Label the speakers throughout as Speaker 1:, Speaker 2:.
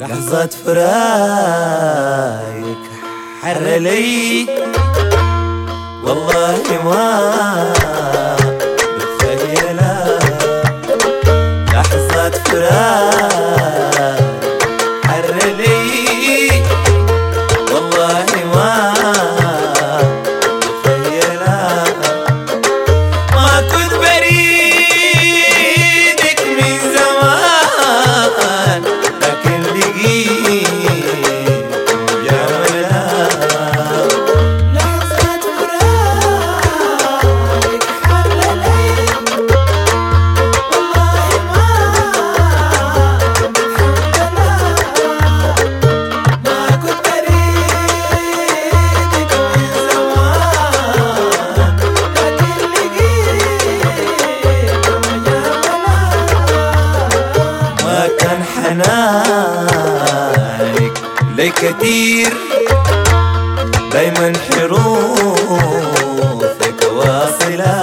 Speaker 1: لحظة فراقك حر لي والله ما بتخيلها. لحظة فراقك حر لي والله ما بتخيلها. ما كنت بريدك من زمان لكن لقيت مجاملها.
Speaker 2: لحظة فراقك حر لي والله ما بتحملها. ما كنت بريدك من زمان لكن لقيت مجاملها.
Speaker 1: ما كان حنانك لي كتير دايما حروفك واصلة،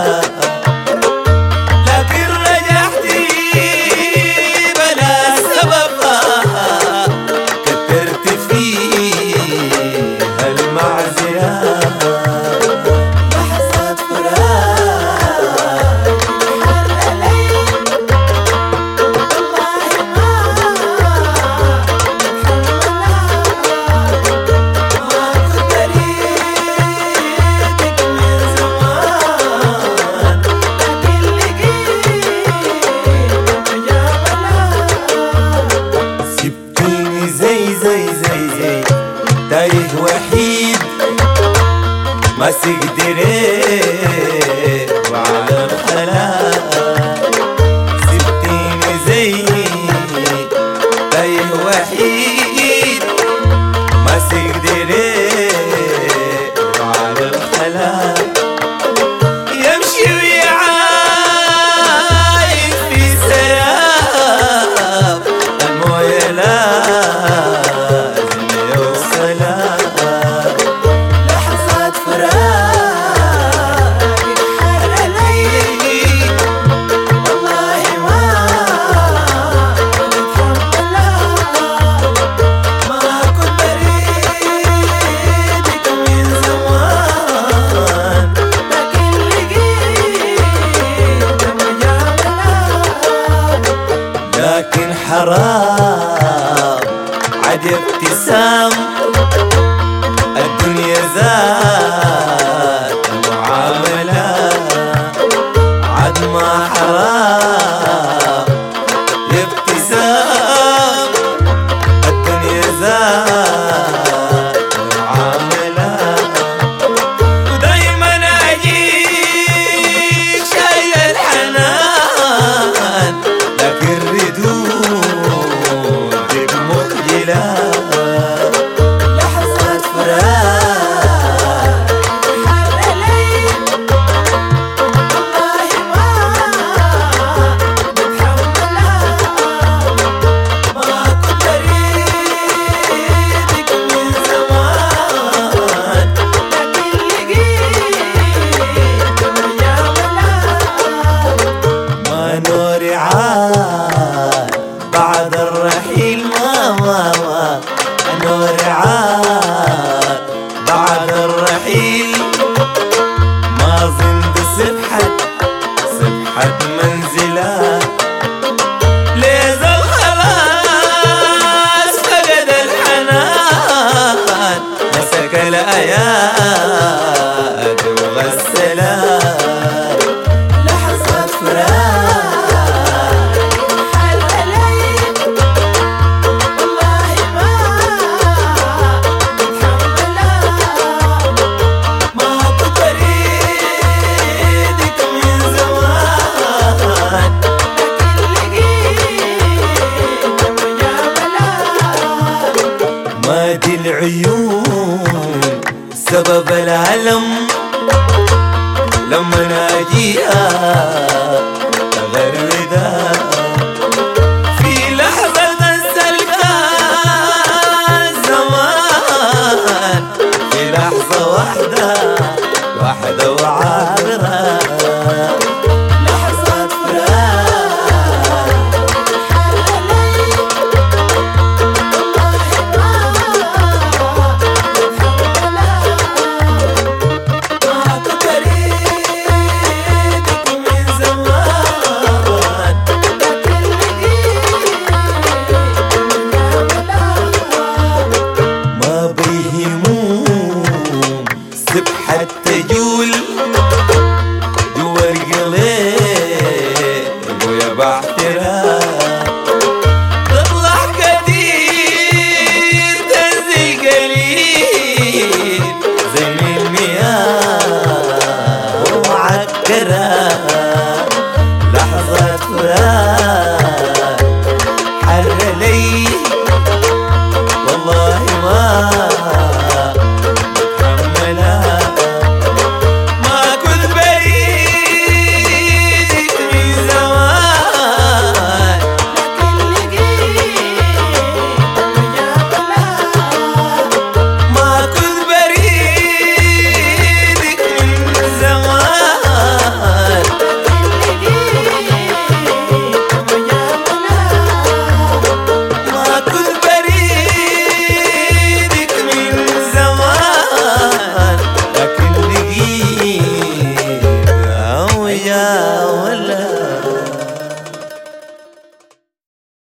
Speaker 1: لكن رجعتي بلا سبب كترت فيها المعزلة.
Speaker 2: لحظة فراقك حر لي والله ما بتحملها. ما كنت بريدك من زمان لكن لقيت مجاملها.
Speaker 1: سبتيني زي تايه وحيد ماسك دريك وعلى الخلاء. سبتيني زي تايه وحيد ماسك دريك وعلى الخلاء. يمشي ويعايش في سراب المويه لازم يوصلها.
Speaker 2: لحظة فراقك حر لي والله ما بتحملها. ما كنت بريدك من زمان لكن لقيت مجاملها.
Speaker 1: لكن حرام عاد ابتسام الدنيا ذات معاملة. عاد ما حرام ابتسام الدنيا ذات معاملة. ودايما اجيك شايل الحنان لكن ردودك مخجلة.
Speaker 2: لحظة فراقك حر لي والله ما بتحملها. ما كنت بريدك من زمان لكن لقيت مجاملها.
Speaker 1: ما نوري عاد بعد الرحيل ما نوري عاد بعد الرحيل. ما ظن سبحة منزلة ليز الخلاص فقد الحنان مسك الأياد وغسلها.
Speaker 2: لحظة فراقك حر لي والله ما بتحملها. ما كنت بريدك من زمان لكن لقيت مجاملها.
Speaker 1: ما دي العيون سبب الألم